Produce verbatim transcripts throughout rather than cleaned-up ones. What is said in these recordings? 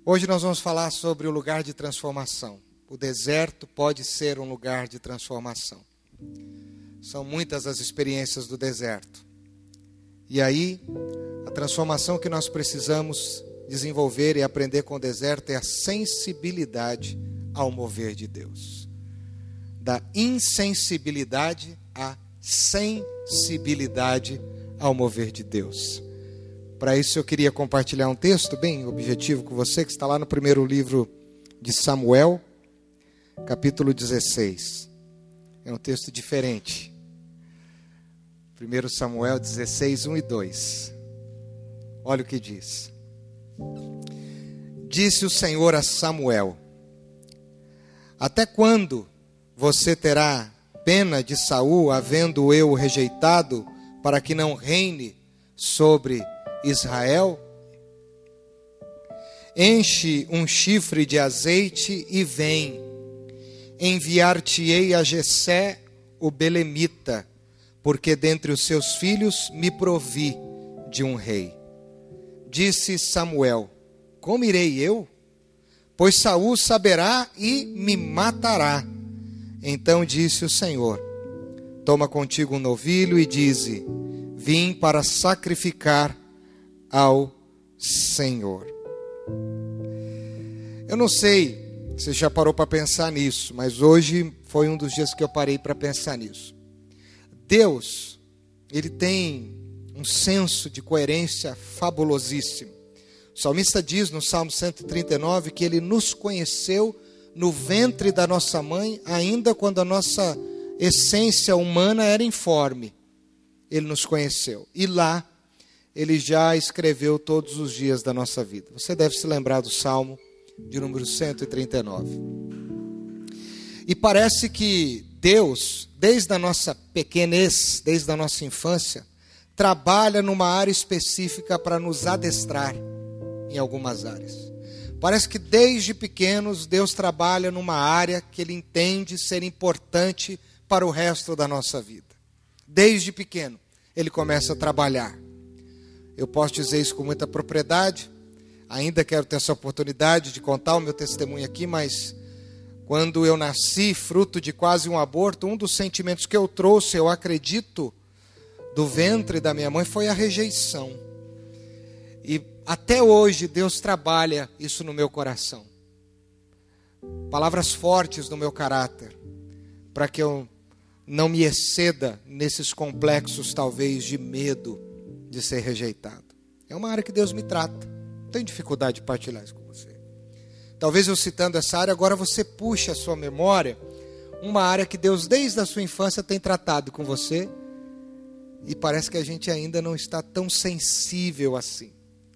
Hoje nós vamos falar sobre o lugar de transformação. O deserto pode ser um lugar de transformação. São muitas as experiências do deserto. E aí, a transformação que nós precisamos desenvolver e aprender com o deserto é a sensibilidade ao mover de Deus. Da insensibilidade à sensibilidade ao mover de Deus. Para isso eu queria compartilhar um texto bem objetivo com você, que está lá no primeiro livro de Samuel, capítulo dezesseis. É um texto diferente. primeiro Samuel dezesseis, um e dois. Olha o que diz. Disse o Senhor a Samuel: até quando você terá pena de Saul, havendo eu rejeitado, para que não reine sobre Israel? Enche um chifre de azeite e vem. Enviar-te-ei a Jessé, o belemita, porque dentre os seus filhos me provi de um rei. Disse Samuel: como irei eu? Pois Saul saberá e me matará. Então disse o Senhor: toma contigo um novilho e dize: vim para sacrificar ao Senhor. Eu não sei se você já parou para pensar nisso, mas hoje foi um dos dias que eu parei para pensar nisso. Deus, Ele tem um senso de coerência fabulosíssimo. O salmista diz no Salmo cento e trinta e nove que Ele nos conheceu no ventre da nossa mãe, ainda quando a nossa essência humana era informe. Ele nos conheceu. E lá, Ele já escreveu todos os dias da nossa vida. Você deve se lembrar do Salmo de número cento e trinta e nove. E parece que Deus, desde a nossa pequenez, desde a nossa infância, trabalha numa área específica para nos adestrar em algumas áreas. Parece que desde pequenos Deus trabalha numa área que Ele entende ser importante para o resto da nossa vida. Desde pequeno Ele começa a trabalhar. Eu posso dizer isso com muita propriedade. Ainda quero ter essa oportunidade de contar o meu testemunho aqui, mas quando eu nasci, fruto de quase um aborto, um dos sentimentos que eu trouxe, eu acredito, do ventre da minha mãe foi a rejeição. E até hoje Deus trabalha isso no meu coração. Palavras fortes no meu caráter, para que eu não me exceda nesses complexos, talvez, de medo de ser rejeitado. É uma área que Deus me trata. Não tenho dificuldade de partilhar isso com você. Talvez eu citando essa área, agora você puxe a sua memória uma área que Deus desde a sua infância tem tratado com você e parece que a gente ainda não está tão sensível assim.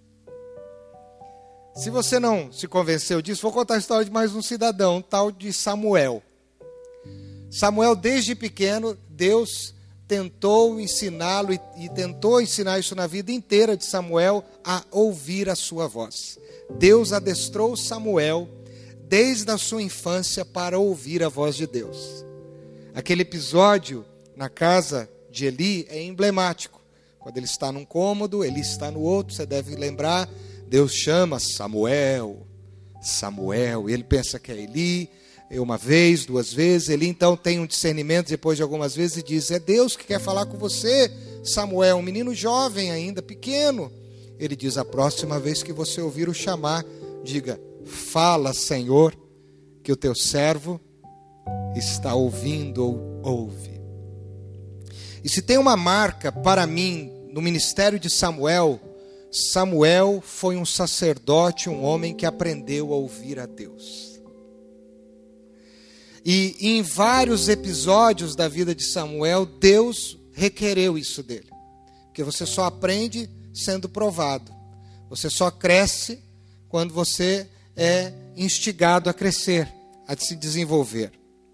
Se você não se convenceu disso, vou contar a história de mais um cidadão, tal de Samuel. Samuel, desde pequeno, Deus tentou ensiná-lo e, e tentou ensinar isso na vida inteira de Samuel, a ouvir a sua voz. Deus adestrou Samuel desde a sua infância para ouvir a voz de Deus. Aquele episódio na casa de Eli é emblemático. Quando ele está num cômodo, Eli está no outro, você deve lembrar, Deus chama Samuel, Samuel, e ele pensa que é Eli. Uma vez, duas vezes, ele então tem um discernimento depois de algumas vezes e diz: é Deus que quer falar com você, Samuel, um menino jovem ainda, pequeno. Ele diz: a próxima vez que você ouvir o chamar, diga: fala, Senhor, que o teu servo está ouvindo ou ouve. E se tem uma marca para mim no ministério de Samuel, Samuel foi um sacerdote, um homem que aprendeu a ouvir a Deus. E em vários episódios da vida de Samuel, Deus requereu isso dele. Porque você só aprende sendo provado. Você só cresce quando você é instigado a crescer, a se desenvolver.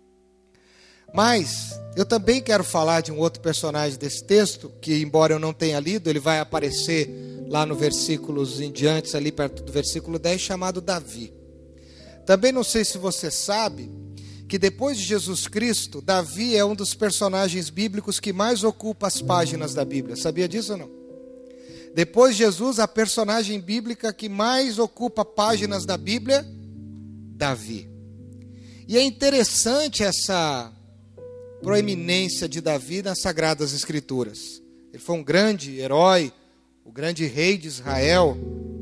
Mas eu também quero falar de um outro personagem desse texto, que embora eu não tenha lido, ele vai aparecer lá no versículos em diante, ali perto do versículo dez, chamado Davi. Também não sei se você sabe que depois de Jesus Cristo, Davi é um dos personagens bíblicos que mais ocupa as páginas da Bíblia. Sabia disso ou não? Depois de Jesus, a personagem bíblica que mais ocupa páginas da Bíblia, Davi. E é interessante essa proeminência de Davi nas Sagradas Escrituras. Ele foi um grande herói, o grande rei de Israel.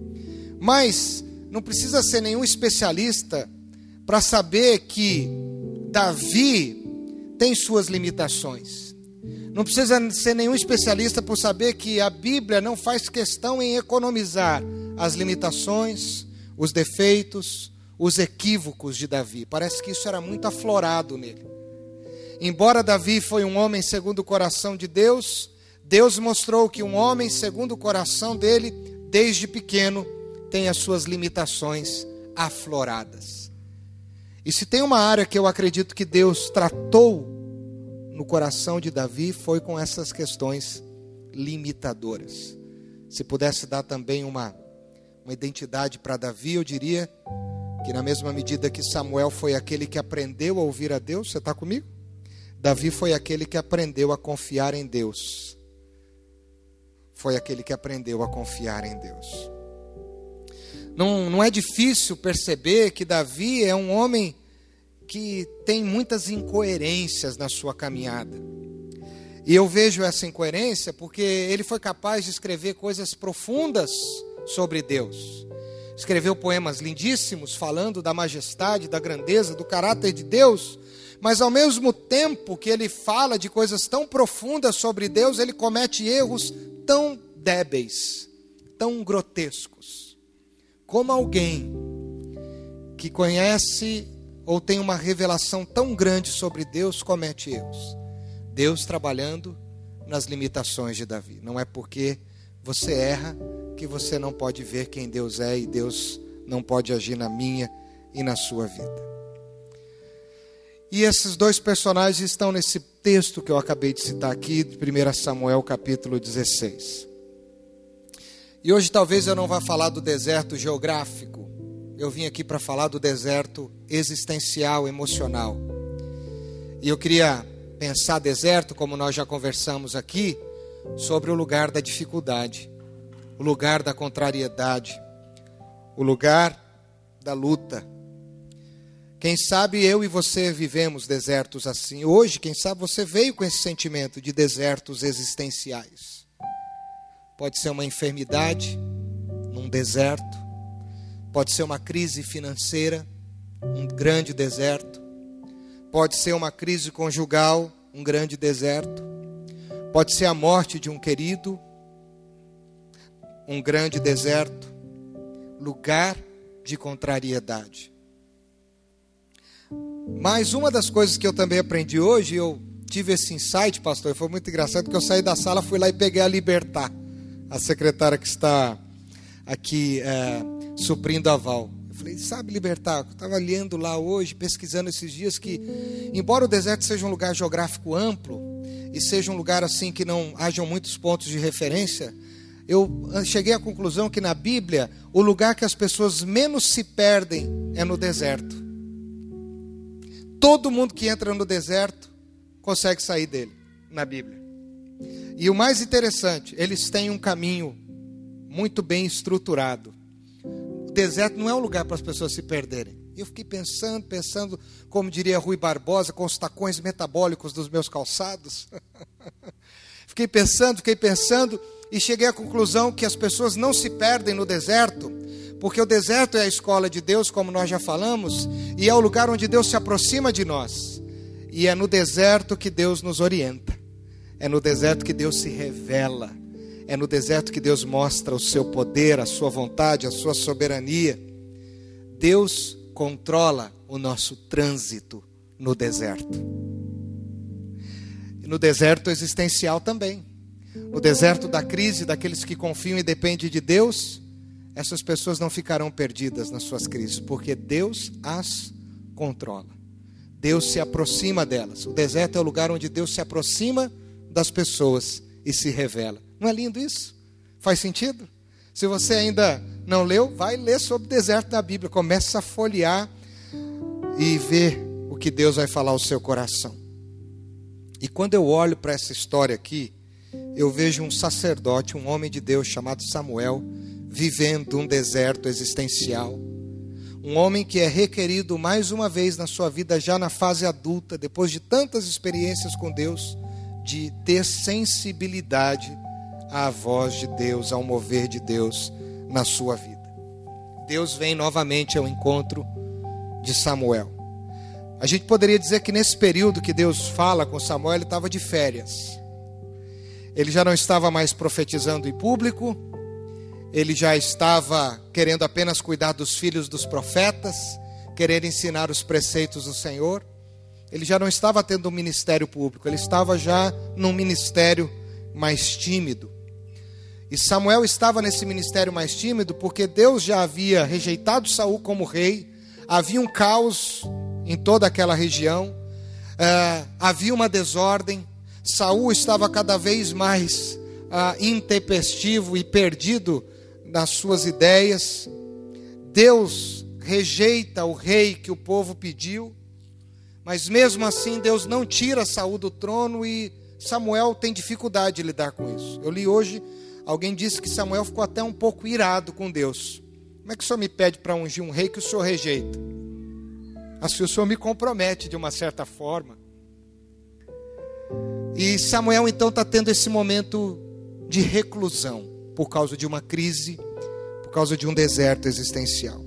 Mas não precisa ser nenhum especialista para saber que Davi tem suas limitações. Não precisa ser nenhum especialista por saber que a Bíblia não faz questão em economizar as limitações, os defeitos, os equívocos de Davi. Parece que isso era muito aflorado nele. Embora Davi foi um homem segundo o coração de Deus, Deus mostrou que um homem segundo o coração dele, desde pequeno, tem as suas limitações afloradas. E se tem uma área que eu acredito que Deus tratou no coração de Davi, foi com essas questões limitadoras. Se pudesse dar também uma, uma identidade para Davi, eu diria que na mesma medida que Samuel foi aquele que aprendeu a ouvir a Deus, você está comigo? Davi foi aquele que aprendeu a confiar em Deus. Foi aquele que aprendeu a confiar em Deus. Não, não é difícil perceber que Davi é um homem que tem muitas incoerências na sua caminhada. E eu vejo essa incoerência porque ele foi capaz de escrever coisas profundas sobre Deus. Escreveu poemas lindíssimos falando da majestade, da grandeza, do caráter de Deus, mas ao mesmo tempo que ele fala de coisas tão profundas sobre Deus, ele comete erros tão débeis, tão grotescos. Como alguém que conhece ou tem uma revelação tão grande sobre Deus, comete erros. Deus trabalhando nas limitações de Davi. Não é porque você erra que você não pode ver quem Deus é e Deus não pode agir na minha e na sua vida. E esses dois personagens estão nesse texto que eu acabei de citar aqui, de primeiro Samuel capítulo dezesseis. E hoje talvez eu não vá falar do deserto geográfico. Eu vim aqui para falar do deserto existencial, emocional. E eu queria pensar deserto, como nós já conversamos aqui, sobre o lugar da dificuldade, o lugar da contrariedade, o lugar da luta. Quem sabe eu e você vivemos desertos assim. Hoje, quem sabe você veio com esse sentimento de desertos existenciais. Pode ser uma enfermidade num deserto. Pode ser uma crise financeira, um grande deserto. Pode ser uma crise conjugal, um grande deserto. Pode ser a morte de um querido, um grande deserto. Lugar de contrariedade. Mas uma das coisas que eu também aprendi hoje, eu tive esse insight, pastor, e foi muito engraçado, porque eu saí da sala, fui lá e peguei a Libertar, a secretária que está aqui é, suprindo a Val. Eu falei, sabe, Libertar, eu estava lendo lá hoje, pesquisando esses dias, que embora o deserto seja um lugar geográfico amplo, e seja um lugar assim que não hajam muitos pontos de referência, eu cheguei à conclusão que na Bíblia, o lugar que as pessoas menos se perdem é no deserto. Todo mundo que entra no deserto consegue sair dele, na Bíblia. E o mais interessante, eles têm um caminho muito bem estruturado. O deserto não é um lugar para as pessoas se perderem. Eu fiquei pensando, pensando, como diria Rui Barbosa, com os tacões metabólicos dos meus calçados. Fiquei pensando, fiquei pensando, e cheguei à conclusão que as pessoas não se perdem no deserto, porque o deserto é a escola de Deus, como nós já falamos, e é o lugar onde Deus se aproxima de nós. E é no deserto que Deus nos orienta. É no deserto que Deus se revela. É no deserto que Deus mostra o seu poder, a sua vontade, a sua soberania. Deus controla o nosso trânsito no deserto. E no deserto existencial também. No deserto da crise, daqueles que confiam e dependem de Deus, essas pessoas não ficarão perdidas nas suas crises, porque Deus as controla. Deus se aproxima delas. O deserto é o lugar onde Deus se aproxima das pessoas e se revela. Não é lindo isso? Faz sentido? Se você ainda não leu, vai ler sobre o deserto da Bíblia. Começa a folhear e ver o que Deus vai falar ao seu coração. E quando eu olho para essa história aqui, eu vejo um sacerdote, um homem de Deus chamado Samuel, vivendo um deserto existencial. Um homem que é requerido mais uma vez na sua vida, já na fase adulta, depois de tantas experiências com Deus, de ter sensibilidade à voz de Deus, ao mover de Deus na sua vida. Deus vem novamente ao encontro de Samuel. A gente poderia dizer que nesse período que Deus fala com Samuel, ele estava de férias. Ele já não estava mais profetizando em público, ele já estava querendo apenas cuidar dos filhos dos profetas, querer ensinar os preceitos do Senhor. Ele já não estava tendo um ministério público, ele estava já num ministério mais tímido. E Samuel estava nesse ministério mais tímido porque Deus já havia rejeitado Saul como rei, havia um caos em toda aquela região, uh, havia uma desordem, Saul estava cada vez mais uh, intempestivo e perdido nas suas ideias. Deus rejeita o rei que o povo pediu, mas mesmo assim Deus não tira Saul do trono e Samuel tem dificuldade de lidar com isso. Eu li hoje, alguém disse que Samuel ficou até um pouco irado com Deus. Como é que o Senhor me pede para ungir um rei que o Senhor rejeita? Assim o Senhor me compromete de uma certa forma. E Samuel então está tendo esse momento de reclusão, por causa de uma crise, por causa de um deserto existencial.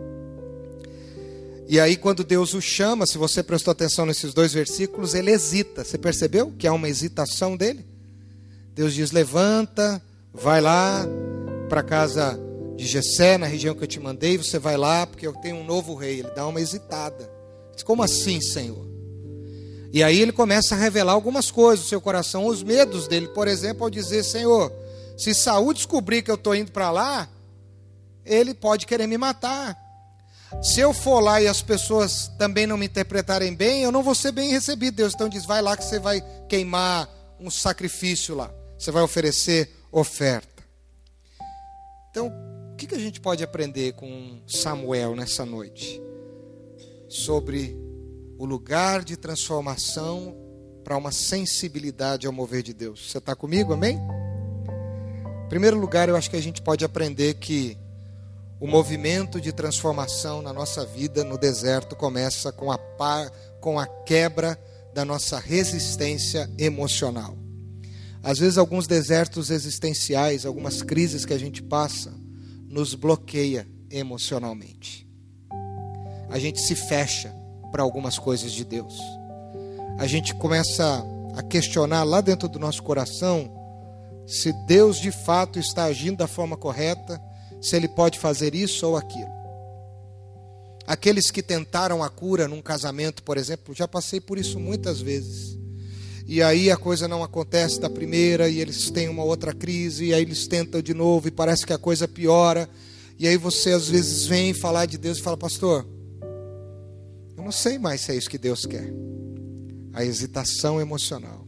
E aí quando Deus o chama, se você prestou atenção nesses dois versículos, ele hesita. Você percebeu que há uma hesitação dele? Deus diz, levanta, vai lá para a casa de Jessé, na região que eu te mandei, você vai lá porque eu tenho um novo rei. Ele dá uma hesitada. Diz, como assim, Senhor? E aí ele começa a revelar algumas coisas do seu coração, os medos dele, por exemplo, ao dizer, Senhor, se Saul descobrir que eu estou indo para lá, ele pode querer me matar. Se eu for lá e as pessoas também não me interpretarem bem, eu não vou ser bem recebido. Deus então diz, vai lá que você vai queimar um sacrifício lá. Você vai oferecer oferta. Então, o que a gente pode aprender com Samuel nessa noite? Sobre o lugar de transformação para uma sensibilidade ao mover de Deus. Você está comigo, amém? Em primeiro lugar, eu acho que a gente pode aprender que o movimento de transformação na nossa vida no deserto começa com a, par, com a quebra da nossa resistência emocional. Às vezes alguns desertos existenciais, algumas crises que a gente passa, nos bloqueia emocionalmente. A gente se fecha para algumas coisas de Deus. A gente começa a questionar lá dentro do nosso coração se Deus de fato está agindo da forma correta, se Ele pode fazer isso ou aquilo. Aqueles que tentaram a cura num casamento, por exemplo, já passei por isso muitas vezes. E aí a coisa não acontece da primeira, e eles têm uma outra crise, e aí eles tentam de novo, e parece que a coisa piora. E aí você às vezes vem falar de Deus e fala, pastor, eu não sei mais se é isso que Deus quer. A hesitação emocional.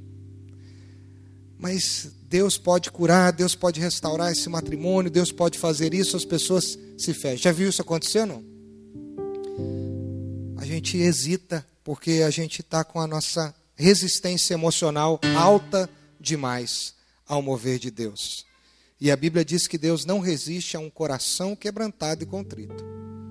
Mas Deus pode curar, Deus pode restaurar esse matrimônio, Deus pode fazer isso, as pessoas se fecham. Já viu isso acontecer, não? A gente hesita porque a gente está com a nossa resistência emocional alta demais ao mover de Deus. E a Bíblia diz que Deus não resiste a um coração quebrantado e contrito.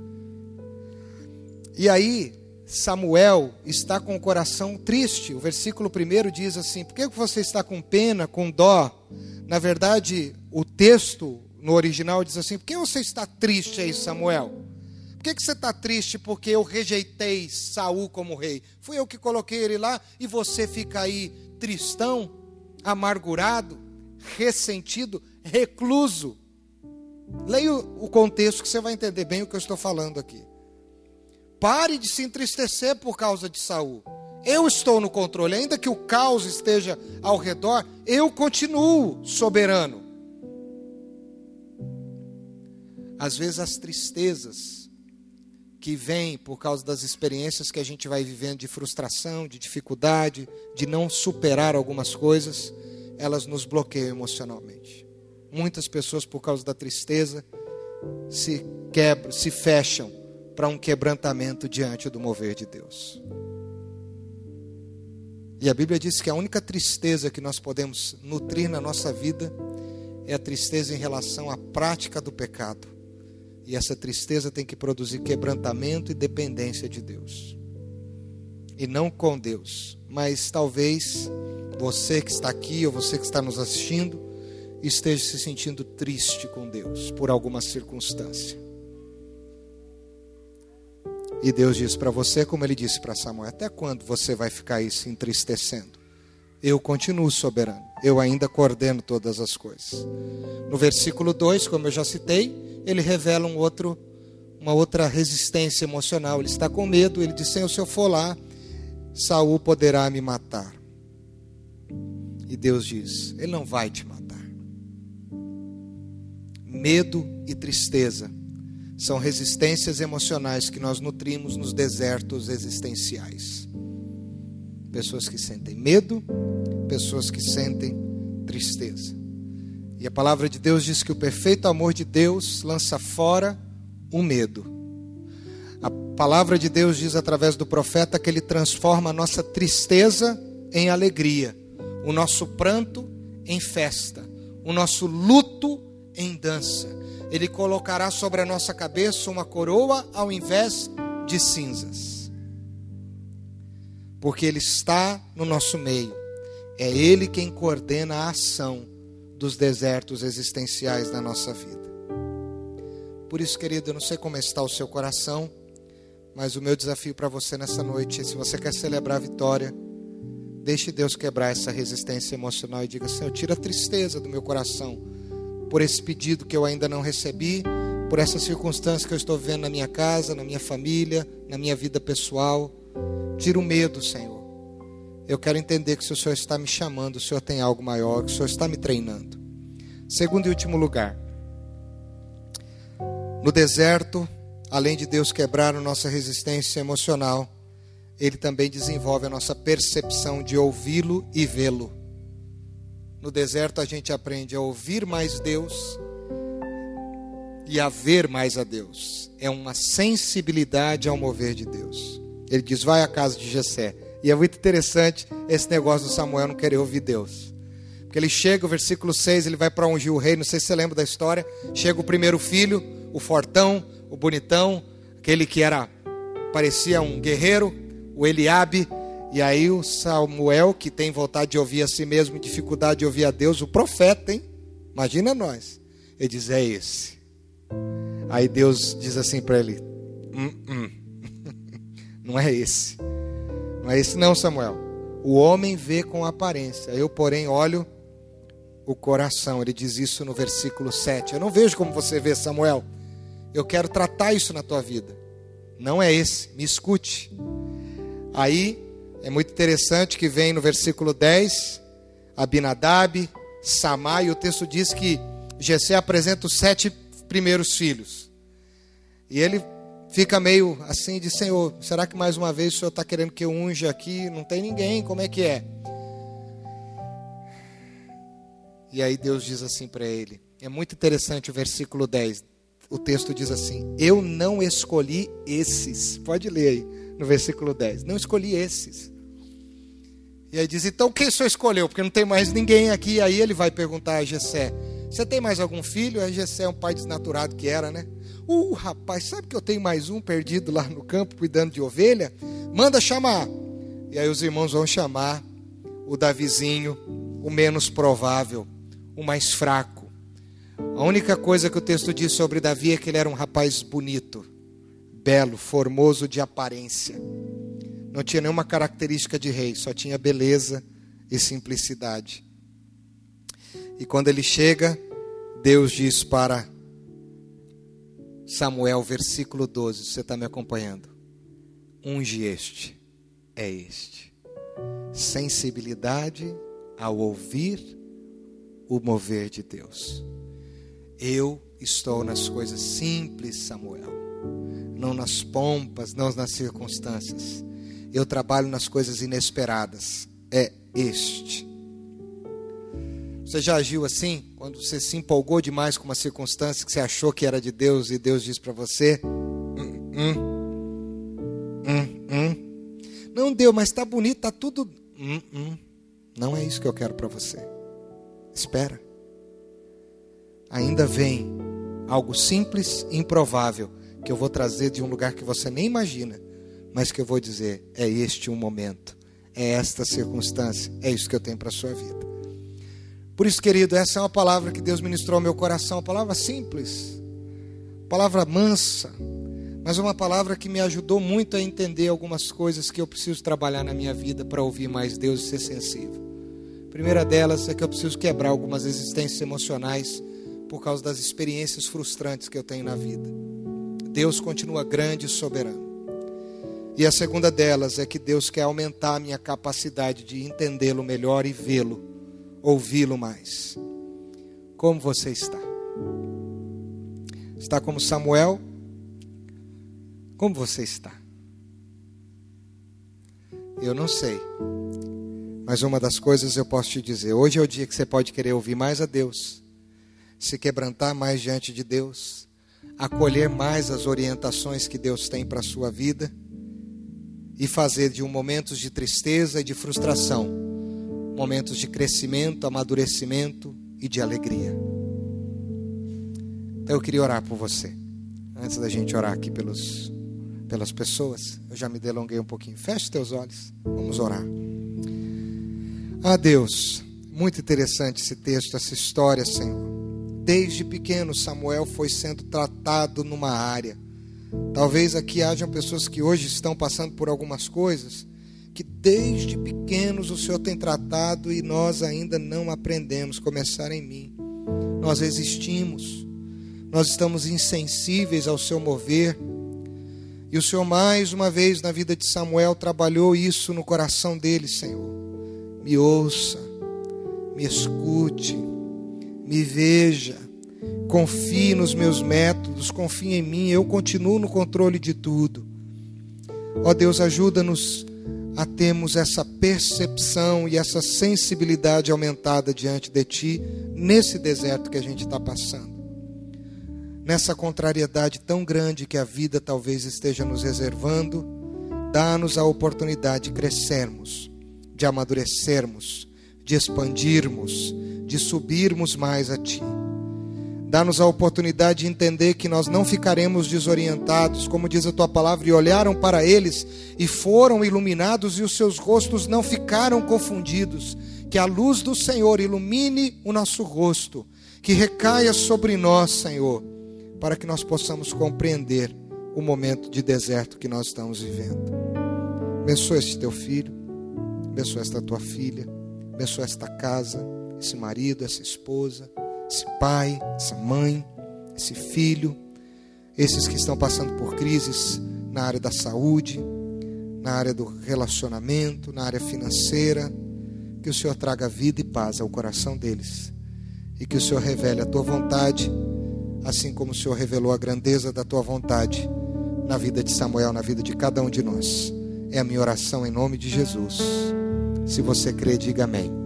E aí, Samuel está com o coração triste. O versículo primeiro diz assim, por que você está com pena, com dó? Na verdade, o texto no original diz assim, por que você está triste aí, Samuel? Por que você está triste? Porque eu rejeitei Saul como rei. Fui eu que coloquei ele lá e você fica aí tristão, amargurado, ressentido, recluso. Leia o contexto que você vai entender bem o que eu estou falando aqui. Pare de se entristecer por causa de Saul. Eu estou no controle, ainda que o caos esteja ao redor, eu continuo soberano. Às vezes as tristezas que vêm por causa das experiências que a gente vai vivendo de frustração, de dificuldade, de não superar algumas coisas, elas nos bloqueiam emocionalmente. Muitas pessoas, por causa da tristeza, se quebram, se fecham para um quebrantamento diante do mover de Deus. E a Bíblia diz que a única tristeza que nós podemos nutrir na nossa vida é a tristeza em relação à prática do pecado. E essa tristeza tem que produzir quebrantamento e dependência de Deus. E não com Deus. Mas talvez você que está aqui ou você que está nos assistindo esteja se sentindo triste com Deus por alguma circunstância. E Deus diz para você, como Ele disse para Samuel: até quando você vai ficar aí se entristecendo? Eu continuo soberano, eu ainda coordeno todas as coisas. No versículo dois, como eu já citei, ele revela um outro, uma outra resistência emocional. Ele está com medo, ele diz: Senhor, se eu for lá, Saul poderá me matar. E Deus diz: Ele não vai te matar. Medo e tristeza são resistências emocionais que nós nutrimos nos desertos existenciais. Pessoas que sentem medo, pessoas que sentem tristeza. E a palavra de Deus diz que o perfeito amor de Deus lança fora o medo. A palavra de Deus diz através do profeta que Ele transforma a nossa tristeza em alegria, o nosso pranto em festa, o nosso luto em dança. Ele colocará sobre a nossa cabeça uma coroa ao invés de cinzas. Porque Ele está no nosso meio. É Ele quem coordena a ação dos desertos existenciais da nossa vida. Por isso, querido, eu não sei como está o seu coração, mas o meu desafio para você nessa noite é: se você quer celebrar a vitória, deixe Deus quebrar essa resistência emocional e diga: Senhor, tira a tristeza do meu coração por esse pedido que eu ainda não recebi, por essa circunstância que eu estou vivendo na minha casa, na minha família, na minha vida pessoal. Tira o medo, Senhor. Eu quero entender que se o Senhor está me chamando, o Senhor tem algo maior, que o Senhor está me treinando. Segundo e último lugar, no deserto, além de Deus quebrar a nossa resistência emocional, Ele também desenvolve a nossa percepção de ouvi-lo e vê-lo. No deserto a gente aprende a ouvir mais Deus e a ver mais a Deus. É uma sensibilidade ao mover de Deus. Ele diz: vai à casa de Jessé. E é muito interessante esse negócio do Samuel não querer ouvir Deus. Porque ele chega, o versículo seis, ele vai para ungir o rei. Não sei se você lembra da história. Chega o primeiro filho, o fortão, o bonitão, aquele que era, parecia um guerreiro, o Eliabe. E aí o Samuel, que tem vontade de ouvir a si mesmo, dificuldade de ouvir a Deus, o profeta, hein? Imagina nós. Ele diz: é esse. Aí Deus diz assim para ele: hum, hum. Não é esse. Não é esse não, Samuel. O homem vê com aparência, eu, porém, olho o coração. Ele diz isso no versículo sete. Eu não vejo como você vê, Samuel. Eu quero tratar isso na tua vida. Não é esse, me escute. Aí é muito interessante que vem no versículo dez, Abinadab, Samá, e o texto diz que Jessé apresenta os sete primeiros filhos. E ele fica meio assim de: Senhor, será que mais uma vez o Senhor está querendo que eu unja aqui? Não tem ninguém, como é que é? E aí Deus diz assim para ele, é muito interessante o versículo dez, o texto diz assim: eu não escolhi esses. Pode ler aí no versículo dez, não escolhi esses. E aí diz: então quem o Senhor escolheu? Porque não tem mais ninguém aqui. Aí ele vai perguntar a Jessé: você tem mais algum filho? Aí Jessé é um pai desnaturado que era, né? Uh, rapaz, sabe que eu tenho mais um perdido lá no campo cuidando de ovelha? Manda chamar. E aí os irmãos vão chamar o Davizinho, o menos provável, o mais fraco. A única coisa que o texto diz sobre Davi é que ele era um rapaz bonito, belo, formoso de aparência. Não tinha nenhuma característica de rei, só tinha beleza e simplicidade. E quando ele chega, Deus diz para Samuel, versículo doze, você está me acompanhando? Unge este, é este. Sensibilidade ao ouvir o mover de Deus. Eu estou nas coisas simples, Samuel. Não nas pompas, não nas circunstâncias. Eu trabalho nas coisas inesperadas. É este. Você já agiu assim? Quando você se empolgou demais com uma circunstância que você achou que era de Deus e Deus diz para você: hum, hum, hum, hum. Não deu, mas está bonito, está tudo hum, hum, não é isso que eu quero para você. Espera. Ainda vem algo simples e improvável que eu vou trazer de um lugar que você nem imagina, mas que eu vou dizer, é este um momento, é esta circunstância, é isso que eu tenho para a sua vida. Por isso, querido, essa é uma palavra que Deus ministrou ao meu coração, uma palavra simples, palavra mansa, mas uma palavra que me ajudou muito a entender algumas coisas que eu preciso trabalhar na minha vida para ouvir mais Deus e ser sensível. A primeira delas é que eu preciso quebrar algumas resistências emocionais por causa das experiências frustrantes que eu tenho na vida. Deus continua grande e soberano. E a segunda delas é que Deus quer aumentar a minha capacidade de entendê-lo melhor e vê-lo, ouvi-lo mais. Como você está? Está como Samuel? Como você está? Eu não sei. Mas uma das coisas eu posso te dizer. Hoje é o dia que você pode querer ouvir mais a Deus, se quebrantar mais diante de Deus, acolher mais as orientações que Deus tem para a sua vida e fazer de um momentos de tristeza e de frustração momentos de crescimento, amadurecimento e de alegria. Então eu queria orar por você. Antes da gente orar aqui pelos, pelas pessoas, eu já me delonguei um pouquinho. Feche teus olhos, vamos orar. Ah, Deus, muito interessante esse texto, essa história, Senhor. Desde pequeno Samuel foi sendo tratado numa área. Talvez aqui hajam pessoas que hoje estão passando por algumas coisas que desde pequenos o Senhor tem tratado e nós ainda não aprendemos. Começar em mim. Nós resistimos, nós estamos insensíveis ao seu mover. E o Senhor mais uma vez na vida de Samuel trabalhou isso no coração dele, Senhor. Me ouça, me escute, me veja, confie nos meus métodos, confie em mim, eu continuo no controle de tudo. Ó Deus, ajuda-nos a termos essa percepção e essa sensibilidade aumentada diante de Ti, nesse deserto que a gente está passando. Nessa contrariedade tão grande que a vida talvez esteja nos reservando, dá-nos a oportunidade de crescermos, de amadurecermos, de expandirmos, de subirmos mais a Ti. Dá-nos a oportunidade de entender que nós não ficaremos desorientados, como diz a Tua palavra, e olharam para eles e foram iluminados e os seus rostos não ficaram confundidos. Que a luz do Senhor ilumine o nosso rosto, que recaia sobre nós, Senhor, para que nós possamos compreender o momento de deserto que nós estamos vivendo. Abençoa este Teu filho, abençoa esta Tua filha, abençoa esta casa, esse marido, essa esposa, esse pai, essa mãe, esse filho, esses que estão passando por crises na área da saúde, na área do relacionamento, na área financeira, que o Senhor traga vida e paz ao coração deles, e que o Senhor revele a Tua vontade, assim como o Senhor revelou a grandeza da Tua vontade na vida de Samuel, na vida de cada um de nós. É a minha oração em nome de Jesus. Se você crê, diga amém.